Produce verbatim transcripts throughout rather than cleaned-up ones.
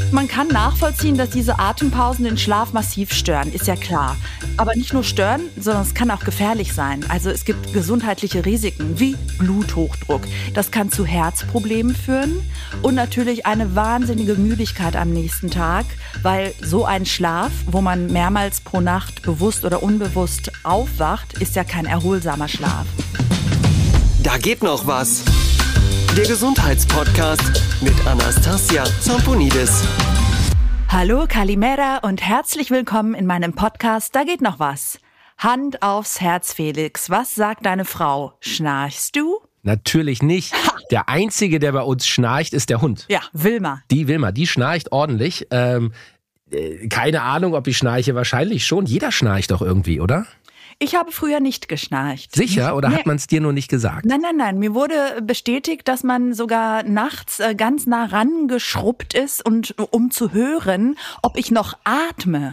Man kann nachvollziehen, dass diese Atempausen den Schlaf massiv stören, ist ja klar. Aber nicht nur stören, sondern es kann auch gefährlich sein. Also es gibt gesundheitliche Risiken wie Bluthochdruck. Das kann zu Herzproblemen führen und natürlich eine wahnsinnige Müdigkeit am nächsten Tag, weil so ein Schlaf, wo man mehrmals pro Nacht bewusst oder unbewusst aufwacht, ist ja kein erholsamer Schlaf. Da geht noch was. Der Gesundheitspodcast mit Anastasia Zamponidis. Hallo, Kalimera und herzlich willkommen in meinem Podcast Da geht noch was. Hand aufs Herz, Felix. Was sagt deine Frau? Schnarchst du? Natürlich nicht. Der Einzige, der bei uns schnarcht, ist der Hund. Ja, Wilma. Die Wilma, die schnarcht ordentlich. Ähm, äh, keine Ahnung, ob ich schnarche. Wahrscheinlich schon. Jeder schnarcht doch irgendwie, oder? Ich habe früher nicht geschnarcht. Sicher? Oder Nee. hat man es dir nur nicht gesagt? Nein, nein, nein. Mir wurde bestätigt, dass man sogar nachts äh, ganz nah rangeschrubbt ist, und um zu hören, ob ich noch atme.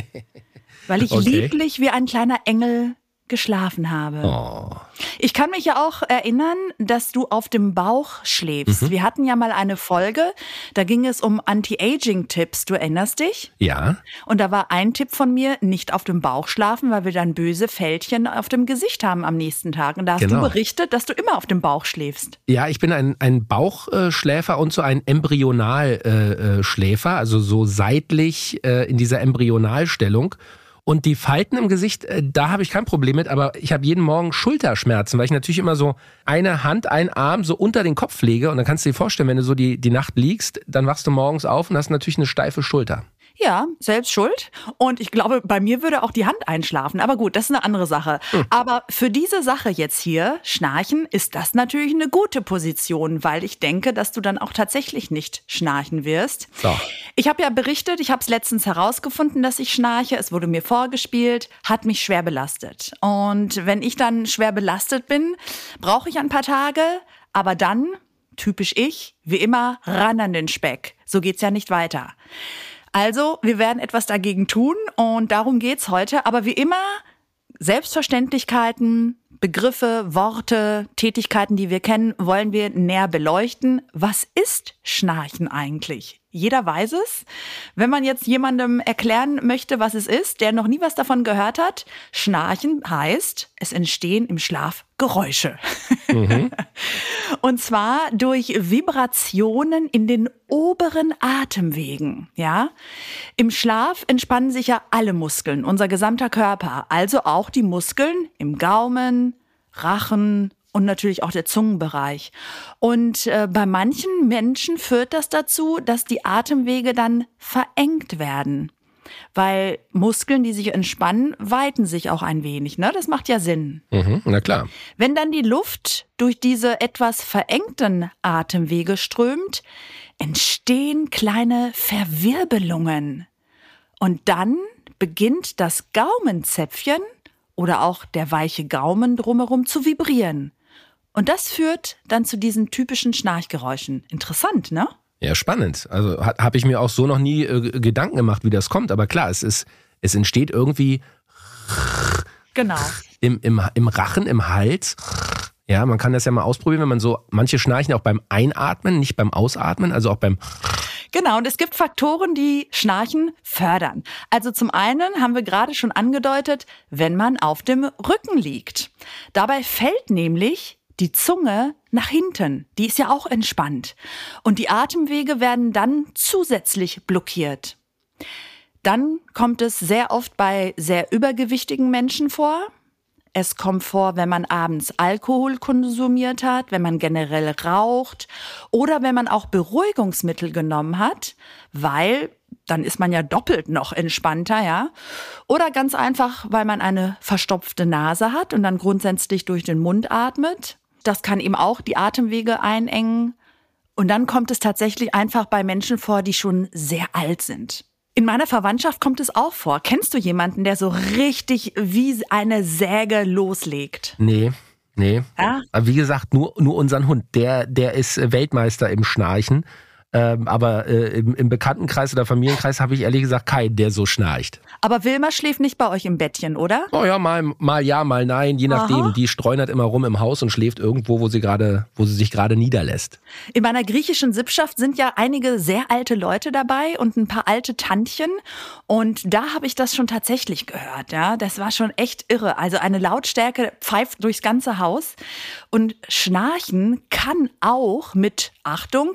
Weil ich Okay. lieblich wie ein kleiner Engel geschlafen habe. Oh. Ich kann mich ja auch erinnern, dass du auf dem Bauch schläfst. Mhm. Wir hatten ja mal eine Folge, da ging es um Anti-Aging-Tipps. Du erinnerst dich? Ja? Und da war ein Tipp von mir, nicht auf dem Bauch schlafen, weil wir dann böse Fältchen auf dem Gesicht haben am nächsten Tag. Und da hast Genau. du berichtet, dass du immer auf dem Bauch schläfst. Ja, ich bin ein, ein Bauchschläfer und so ein Embryonalschläfer, also so seitlich äh, in dieser Embryonalstellung. Und die Falten im Gesicht, äh, da habe ich kein Problem mit, aber ich habe jeden Morgen Schulterschmerzen, weil ich natürlich immer so eine Hand, einen Arm so unter den Kopf lege. Und dann kannst du dir vorstellen, wenn du so die, die Nacht liegst, dann wachst du morgens auf und hast natürlich eine steife Schulter. Ja, selbst schuld. Und ich glaube, bei mir würde auch die Hand einschlafen. Aber gut, das ist eine andere Sache. Hm. Aber für diese Sache jetzt hier, Schnarchen, ist das natürlich eine gute Position, weil ich denke, dass du dann auch tatsächlich nicht schnarchen wirst. So. Ich habe ja berichtet, ich habe es letztens herausgefunden, dass ich schnarche. Es wurde mir vorgespielt, hat mich schwer belastet. Und wenn ich dann schwer belastet bin, brauche ich ein paar Tage. Aber dann, typisch ich, wie immer, ran an den Speck. So geht's ja nicht weiter. Also, wir werden etwas dagegen tun und darum geht's heute. Aber wie immer, Selbstverständlichkeiten, Begriffe, Worte, Tätigkeiten, die wir kennen, wollen wir näher beleuchten. Was ist Schnarchen eigentlich? Jeder weiß es. Wenn man jetzt jemandem erklären möchte, was es ist, der noch nie was davon gehört hat, Schnarchen heißt, es entstehen im Schlaf Geräusche. Mhm. Und zwar durch Vibrationen in den oberen Atemwegen, ja? Im Schlaf entspannen sich ja alle Muskeln, unser gesamter Körper, also auch die Muskeln im Gaumen, Rachen und natürlich auch der Zungenbereich. Und äh, bei manchen Menschen führt das dazu, dass die Atemwege dann verengt werden. Weil Muskeln, die sich entspannen, weiten sich auch ein wenig, ne? Das macht ja Sinn. Mhm, na klar. Wenn dann die Luft durch diese etwas verengten Atemwege strömt, entstehen kleine Verwirbelungen. Und dann beginnt das Gaumenzäpfchen oder auch der weiche Gaumen drumherum zu vibrieren. Und das führt dann zu diesen typischen Schnarchgeräuschen. Interessant, ne? Ja, spannend. Also ha, habe ich mir auch so noch nie äh, Gedanken gemacht, wie das kommt. Aber klar, es ist, es entsteht irgendwie Genau. im, im, im Rachen, im Hals. Ja, man kann das ja mal ausprobieren, wenn man so, manche schnarchen auch beim Einatmen, nicht beim Ausatmen, also auch beim. Genau, und es gibt Faktoren, die Schnarchen fördern. Also zum einen haben wir gerade schon angedeutet, wenn man auf dem Rücken liegt. Dabei fällt nämlich die Zunge nach hinten. Die ist ja auch entspannt. Und die Atemwege werden dann zusätzlich blockiert. Dann kommt es sehr oft bei sehr übergewichtigen Menschen vor. Es kommt vor, wenn man abends Alkohol konsumiert hat, wenn man generell raucht oder wenn man auch Beruhigungsmittel genommen hat, weil dann ist man ja doppelt noch entspannter, ja. Oder ganz einfach, weil man eine verstopfte Nase hat und dann grundsätzlich durch den Mund atmet. Das kann eben auch die Atemwege einengen. Und dann kommt es tatsächlich einfach bei Menschen vor, die schon sehr alt sind. In meiner Verwandtschaft kommt es auch vor. Kennst du jemanden, der so richtig wie eine Säge loslegt? Nee, nee. Ja? Aber wie gesagt, nur, nur unseren Hund. Der, der ist Weltmeister im Schnarchen. Ähm, aber äh, im, im Bekanntenkreis oder Familienkreis habe ich ehrlich gesagt keinen, der so schnarcht. Aber Wilma schläft nicht bei euch im Bettchen, oder? Oh ja, mal, mal ja, mal nein, je nachdem. Aha. Die streunert immer rum im Haus und schläft irgendwo, wo sie gerade, wo sie sich gerade niederlässt. In meiner griechischen Sippschaft sind ja einige sehr alte Leute dabei und ein paar alte Tantchen. Und da habe ich das schon tatsächlich gehört. Ja, das war schon echt irre. Also eine Lautstärke pfeift durchs ganze Haus. Und Schnarchen kann auch mit, Achtung,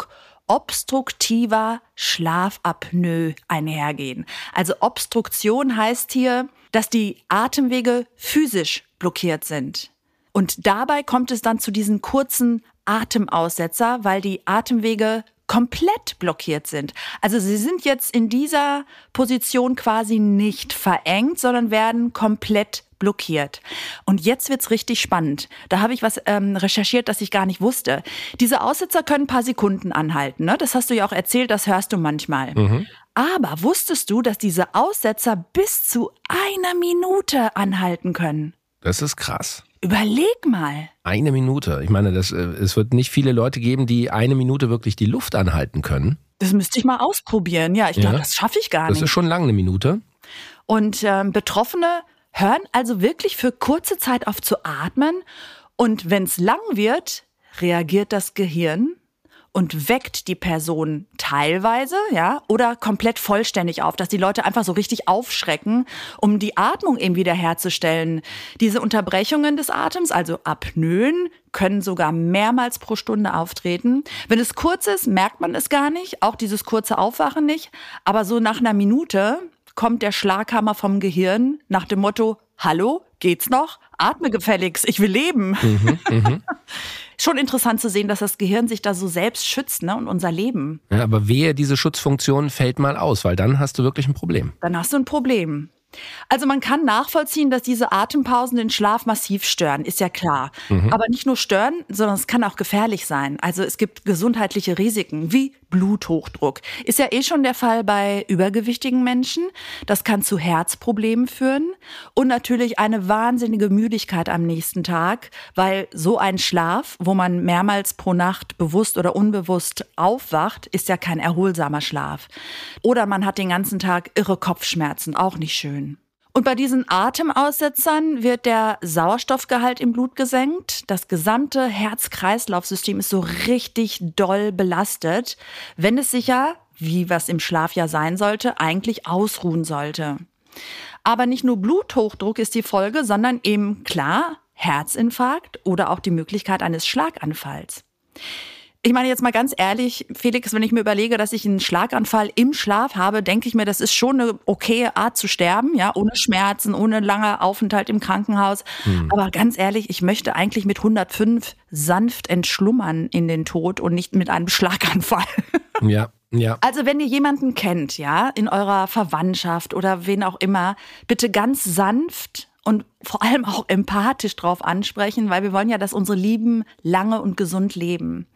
obstruktiver Schlafapnoe einhergehen. Also Obstruktion heißt hier, dass die Atemwege physisch blockiert sind. Und dabei kommt es dann zu diesen kurzen Atemaussetzer, weil die Atemwege komplett blockiert sind. Also sie sind jetzt in dieser Position quasi nicht verengt, sondern werden komplett blockiert. Und jetzt wird's richtig spannend. Da habe ich was ähm, recherchiert, das ich gar nicht wusste. Diese Aussetzer können ein paar Sekunden anhalten. Ne? Das hast du ja auch erzählt, das hörst du manchmal. Mhm. Aber wusstest du, dass diese Aussetzer bis zu einer Minute anhalten können? Das ist krass. Überleg mal. Eine Minute. Ich meine, das, es wird nicht viele Leute geben, die eine Minute wirklich die Luft anhalten können. Das müsste ich mal ausprobieren. Ja, ich glaube, ja. das schaffe ich gar das nicht. Das ist schon lang eine Minute. Und ähm, Betroffene hören also wirklich für kurze Zeit auf zu atmen. Und wenn es lang wird, reagiert das Gehirn und weckt die Person teilweise, ja, oder komplett vollständig auf, dass die Leute einfach so richtig aufschrecken, um die Atmung eben wieder herzustellen. Diese Unterbrechungen des Atems, also Apnoen, können sogar mehrmals pro Stunde auftreten. Wenn es kurz ist, merkt man es gar nicht, auch dieses kurze Aufwachen nicht. Aber so nach einer Minute kommt der Schlaghammer vom Gehirn nach dem Motto, hallo, geht's noch? Atme gefälligst, ich will leben. Mhm, mh. Schon interessant zu sehen, dass das Gehirn sich da so selbst schützt, ne, und unser Leben. Ja, aber wehe, diese Schutzfunktion fällt mal aus, weil dann hast du wirklich ein Problem. Dann hast du ein Problem. Also man kann nachvollziehen, dass diese Atempausen den Schlaf massiv stören, ist ja klar. Mhm. Aber nicht nur stören, sondern es kann auch gefährlich sein. Also es gibt gesundheitliche Risiken wie Bluthochdruck. Ist ja eh schon der Fall bei übergewichtigen Menschen. Das kann zu Herzproblemen führen und natürlich eine wahnsinnige Müdigkeit am nächsten Tag, weil so ein Schlaf, wo man mehrmals pro Nacht bewusst oder unbewusst aufwacht, ist ja kein erholsamer Schlaf. Oder man hat den ganzen Tag irre Kopfschmerzen, auch nicht schön. Und bei diesen Atemaussetzern wird der Sauerstoffgehalt im Blut gesenkt. Das gesamte Herz-Kreislauf-System ist so richtig doll belastet, wenn es sich ja, wie was im Schlaf ja sein sollte, eigentlich ausruhen sollte. Aber nicht nur Bluthochdruck ist die Folge, sondern eben klar Herzinfarkt oder auch die Möglichkeit eines Schlaganfalls. Ich meine jetzt mal ganz ehrlich, Felix, wenn ich mir überlege, dass ich einen Schlaganfall im Schlaf habe, denke ich mir, das ist schon eine okaye Art zu sterben, ja, ohne Schmerzen, ohne langer Aufenthalt im Krankenhaus. Hm. Aber ganz ehrlich, ich möchte eigentlich mit hundertfünf sanft entschlummern in den Tod und nicht mit einem Schlaganfall. Ja, ja. Also wenn ihr jemanden kennt, ja, in eurer Verwandtschaft oder wen auch immer, bitte ganz sanft und vor allem auch empathisch drauf ansprechen, weil wir wollen ja, dass unsere Lieben lange und gesund leben.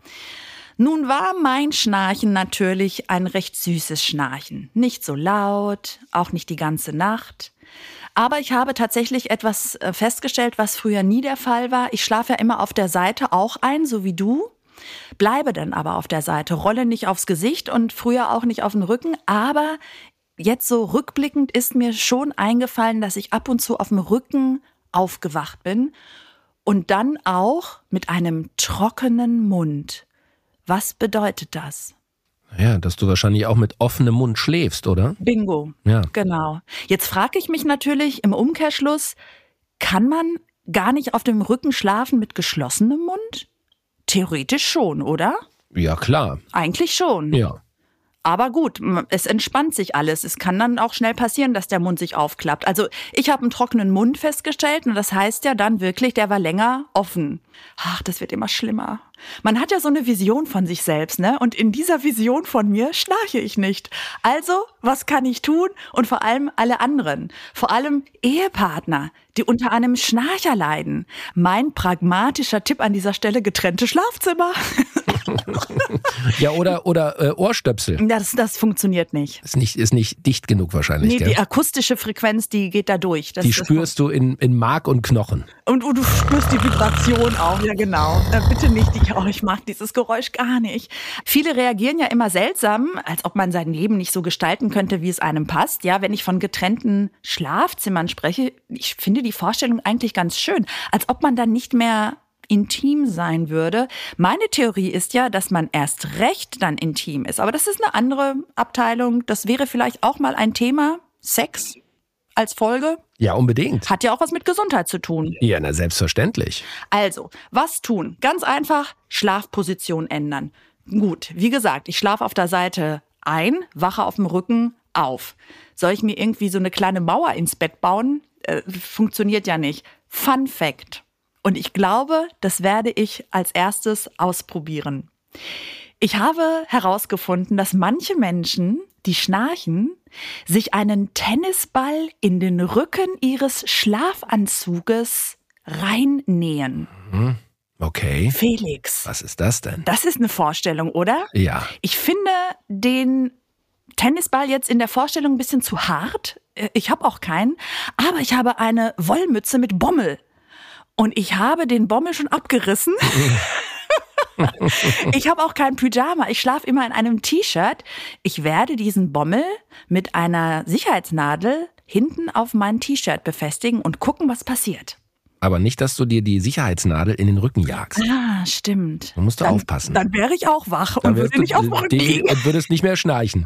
Nun war mein Schnarchen natürlich ein recht süßes Schnarchen. Nicht so laut, auch nicht die ganze Nacht. Aber ich habe tatsächlich etwas festgestellt, was früher nie der Fall war. Ich schlafe ja immer auf der Seite auch ein, so wie du. Bleibe dann aber auf der Seite, rolle nicht aufs Gesicht und früher auch nicht auf den Rücken, aber jetzt so rückblickend ist mir schon eingefallen, dass ich ab und zu auf dem Rücken aufgewacht bin und dann auch mit einem trockenen Mund. Was bedeutet das? Ja, dass du wahrscheinlich auch mit offenem Mund schläfst, oder? Bingo, ja. Genau. Jetzt frage ich mich natürlich im Umkehrschluss, kann man gar nicht auf dem Rücken schlafen mit geschlossenem Mund? Theoretisch schon, oder? Ja, klar. Eigentlich schon. Ja. Aber gut, es entspannt sich alles. Es kann dann auch schnell passieren, dass der Mund sich aufklappt. Also ich habe einen trockenen Mund festgestellt und das heißt ja dann wirklich, der war länger offen. Ach, das wird immer schlimmer. Man hat ja so eine Vision von sich selbst, ne? Und in dieser Vision von mir schnarche ich nicht. Also, was kann ich tun? Und vor allem alle anderen. Vor allem Ehepartner, die unter einem Schnarcher leiden. Mein pragmatischer Tipp an dieser Stelle: getrennte Schlafzimmer. Ja, oder, oder äh, Ohrstöpsel. Das, das funktioniert nicht. Ist nicht, ist nicht dicht genug wahrscheinlich. Nee, gell? die akustische Frequenz, die geht da durch. Das, Die das spürst du in, in Mark und Knochen. Und, und du spürst die Vibration auch, ja genau. Äh, bitte nicht, ich, oh, ich mag dieses Geräusch gar nicht. Viele reagieren ja immer seltsam, als ob man sein Leben nicht so gestalten könnte, wie es einem passt. Ja, wenn ich von getrennten Schlafzimmern spreche, ich finde die Vorstellung eigentlich ganz schön. Als ob man dann nicht mehr intim sein würde. Meine Theorie ist ja, dass man erst recht dann intim ist. Aber das ist eine andere Abteilung. Das wäre vielleicht auch mal ein Thema. Sex als Folge. Ja, unbedingt. Hat ja auch was mit Gesundheit zu tun. Ja, na selbstverständlich. Also, was tun? Ganz einfach, Schlafposition ändern. Gut, wie gesagt, ich schlafe auf der Seite ein, wache auf dem Rücken auf. Soll ich mir irgendwie so eine kleine Mauer ins Bett bauen? Äh, funktioniert ja nicht. Fun Fact. Und ich glaube, das werde ich als erstes ausprobieren. Ich habe herausgefunden, dass manche Menschen, die schnarchen, sich einen Tennisball in den Rücken ihres Schlafanzuges reinnähen. Okay. Felix. Was ist das denn? Das ist eine Vorstellung, oder? Ja. Ich finde den Tennisball jetzt in der Vorstellung ein bisschen zu hart. Ich habe auch keinen. Aber ich habe eine Wollmütze mit Bommel. Und ich habe den Bommel schon abgerissen. Ich habe auch kein Pyjama. Ich schlafe immer in einem T-Shirt. Ich werde diesen Bommel mit einer Sicherheitsnadel hinten auf mein T-Shirt befestigen und gucken, was passiert. Aber nicht, dass du dir die Sicherheitsnadel in den Rücken jagst. Ah, stimmt. Da musst du dann, aufpassen. Dann wäre ich auch wach Dann und würde du nicht auf dem Rücken liegen. Und würdest nicht mehr schnarchen.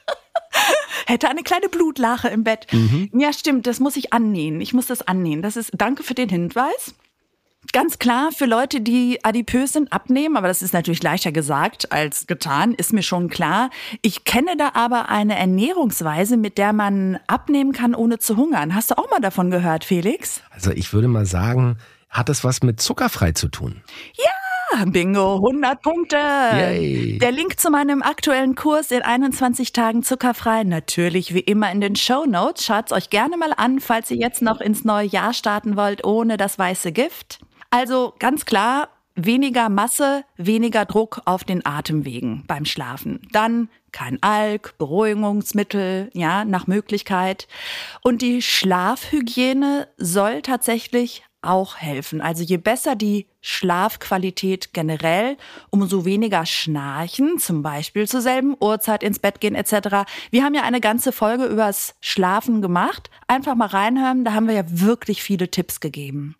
Hätte eine kleine Blutlache im Bett. Mhm. Ja, stimmt, das muss ich annähen. Ich muss das annähen. Das ist, danke für den Hinweis. Ganz klar, für Leute, die adipös sind, abnehmen, aber das ist natürlich leichter gesagt als getan, ist mir schon klar. Ich kenne da aber eine Ernährungsweise, mit der man abnehmen kann, ohne zu hungern. Hast du auch mal davon gehört, Felix? Also ich würde mal sagen, hat es was mit zuckerfrei zu tun? Ja, Bingo, hundert Punkte. Yay. Der Link zu meinem aktuellen Kurs in einundzwanzig Tagen zuckerfrei, natürlich wie immer in den Shownotes. Schaut's euch gerne mal an, falls ihr jetzt noch ins neue Jahr starten wollt, ohne das weiße Gift. Also ganz klar, weniger Masse, weniger Druck auf den Atemwegen beim Schlafen. Dann kein Alk, Beruhigungsmittel, ja, nach Möglichkeit. Und die Schlafhygiene soll tatsächlich auch helfen. Also je besser die Schlafqualität generell, umso weniger Schnarchen, zum Beispiel zur selben Uhrzeit ins Bett gehen et cetera. Wir haben ja eine ganze Folge übers Schlafen gemacht. Einfach mal reinhören, da haben wir ja wirklich viele Tipps gegeben.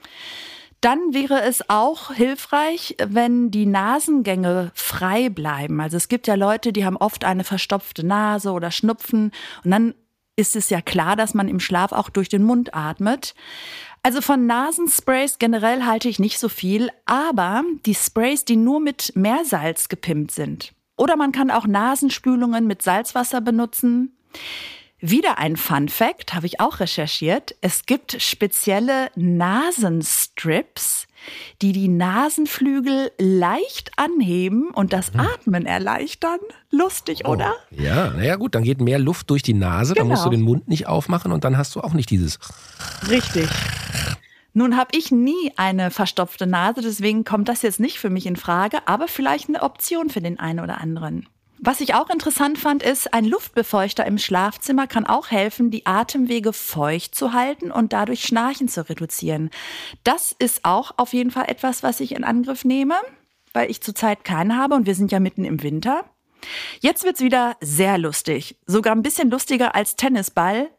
Dann wäre es auch hilfreich, wenn die Nasengänge frei bleiben. Also es gibt ja Leute, die haben oft eine verstopfte Nase oder Schnupfen. Und dann ist es ja klar, dass man im Schlaf auch durch den Mund atmet. Also von Nasensprays generell halte ich nicht so viel, aber die Sprays, die nur mit Meersalz gepimpt sind. Oder man kann auch Nasenspülungen mit Salzwasser benutzen. Wieder ein Fun Fact, habe ich auch recherchiert. Es gibt spezielle Nasenstrips, die die Nasenflügel leicht anheben und das Atmen erleichtern. Lustig, Oh. oder? Ja, naja gut, dann geht mehr Luft durch die Nase, dann Genau. musst du den Mund nicht aufmachen und dann hast du auch nicht dieses... Richtig. Nun habe ich nie eine verstopfte Nase, deswegen kommt das jetzt nicht für mich in Frage, aber vielleicht eine Option für den einen oder anderen. Was ich auch interessant fand, ist, ein Luftbefeuchter im Schlafzimmer kann auch helfen, die Atemwege feucht zu halten und dadurch Schnarchen zu reduzieren. Das ist auch auf jeden Fall etwas, was ich in Angriff nehme, weil ich zurzeit keinen habe und wir sind ja mitten im Winter. Jetzt wird's wieder sehr lustig, sogar ein bisschen lustiger als Tennisball.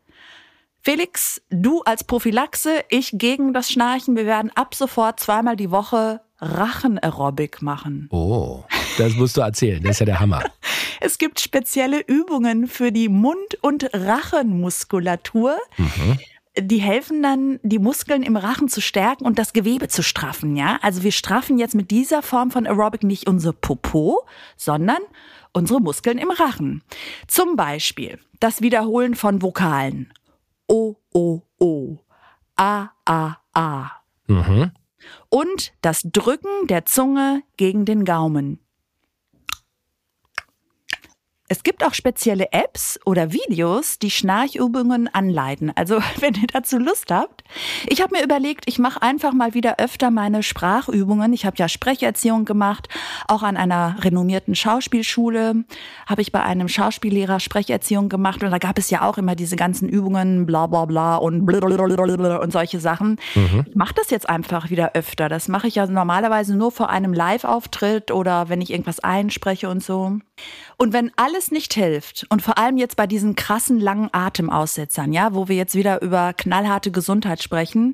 Felix, du als Prophylaxe, ich gegen das Schnarchen. Wir werden ab sofort zweimal die Woche Rachenaerobik machen. Oh, das musst du erzählen, das ist ja der Hammer. Es gibt spezielle Übungen für die Mund- und Rachenmuskulatur. Mhm. Die helfen dann, die Muskeln im Rachen zu stärken und das Gewebe zu straffen, ja? Also wir straffen jetzt mit dieser Form von Aerobic nicht unser Popo, sondern unsere Muskeln im Rachen. Zum Beispiel das Wiederholen von Vokalen. O, O, O. A, A, A. Mhm. Und das Drücken der Zunge gegen den Gaumen. Es gibt auch spezielle Apps oder Videos, die Schnarchübungen anleiten. Also wenn ihr dazu Lust habt. Ich habe mir überlegt, ich mache einfach mal wieder öfter meine Sprachübungen. Ich habe ja Sprecherziehung gemacht, auch an einer renommierten Schauspielschule habe ich bei einem Schauspiellehrer Sprecherziehung gemacht. Und da gab es ja auch immer diese ganzen Übungen, bla bla bla und blablabla und solche Sachen. Mhm. Ich mache das jetzt einfach wieder öfter. Das mache ich ja normalerweise nur vor einem Live-Auftritt oder wenn ich irgendwas einspreche und so. Und wenn alles nicht hilft und vor allem jetzt bei diesen krassen langen Atemaussetzern, ja, wo wir jetzt wieder über knallharte Gesundheit sprechen,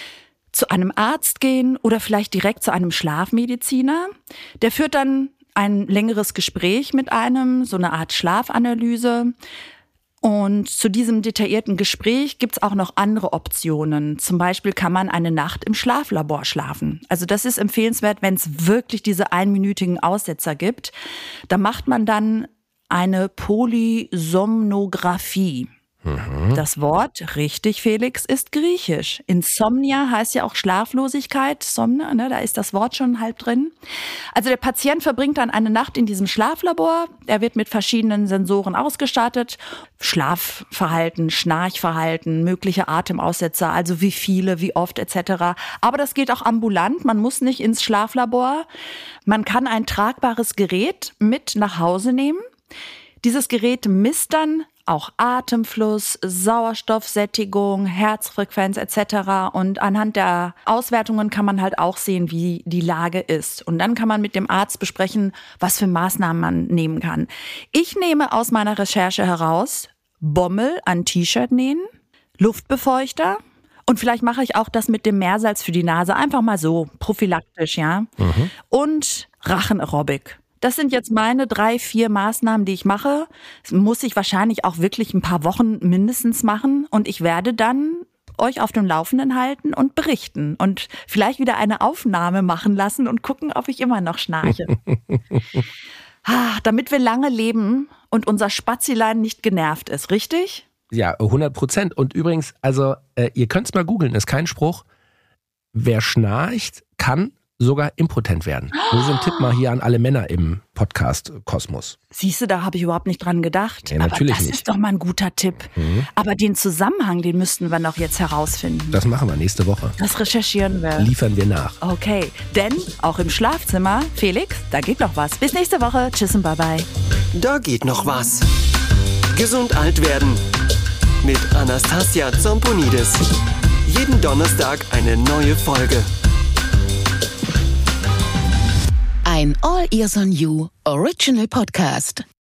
zu einem Arzt gehen oder vielleicht direkt zu einem Schlafmediziner. Der führt dann ein längeres Gespräch mit einem, so eine Art Schlafanalyse. Und zu diesem detaillierten Gespräch gibt's auch noch andere Optionen. Zum Beispiel kann man eine Nacht im Schlaflabor schlafen. Also das ist empfehlenswert, wenn es wirklich diese einminütigen Aussetzer gibt. Da macht man dann eine Polysomnographie. Mhm. Das Wort, richtig Felix, ist griechisch. Insomnia heißt ja auch Schlaflosigkeit, Somne, ne, da ist das Wort schon halb drin. Also der Patient verbringt dann eine Nacht in diesem Schlaflabor. Er wird mit verschiedenen Sensoren ausgestattet. Schlafverhalten, Schnarchverhalten, mögliche Atemaussetzer, also wie viele, wie oft et cetera. Aber das geht auch ambulant. Man muss nicht ins Schlaflabor. Man kann ein tragbares Gerät mit nach Hause nehmen. Dieses Gerät misst dann auch Atemfluss, Sauerstoffsättigung, Herzfrequenz et cetera. Und anhand der Auswertungen kann man halt auch sehen, wie die Lage ist. Und dann kann man mit dem Arzt besprechen, was für Maßnahmen man nehmen kann. Ich nehme aus meiner Recherche heraus Bommel an T-Shirt nähen, Luftbefeuchter und vielleicht mache ich auch das mit dem Meersalz für die Nase. Einfach mal so, prophylaktisch, ja. Mhm. Und Rachenaerobik. Das sind jetzt meine drei, vier Maßnahmen, die ich mache. Das muss ich wahrscheinlich auch wirklich ein paar Wochen mindestens machen. Und ich werde dann euch auf dem Laufenden halten und berichten. Und vielleicht wieder eine Aufnahme machen lassen und gucken, ob ich immer noch schnarche. ah, damit wir lange leben und unser Spazilein nicht genervt ist, richtig? Ja, hundert Prozent. Und übrigens, also äh, ihr könnt es mal googeln, ist kein Spruch. Wer schnarcht, kann sogar impotent werden. Nur so ein Tipp mal hier an alle Männer im Podcast-Kosmos. Siehst du, da habe ich überhaupt nicht dran gedacht. Ja, natürlich Aber das nicht. ist doch mal ein guter Tipp. Mhm. Aber den Zusammenhang, den müssten wir noch jetzt herausfinden. Das machen wir nächste Woche. Das recherchieren wir. Liefern wir nach. Okay, denn auch im Schlafzimmer, Felix, da geht noch was. Bis nächste Woche. Tschüss und bye-bye. Da geht noch was. Gesund alt werden. Mit Anastasia Zamponidis. Jeden Donnerstag eine neue Folge. Ein All Ears on You Original Podcast.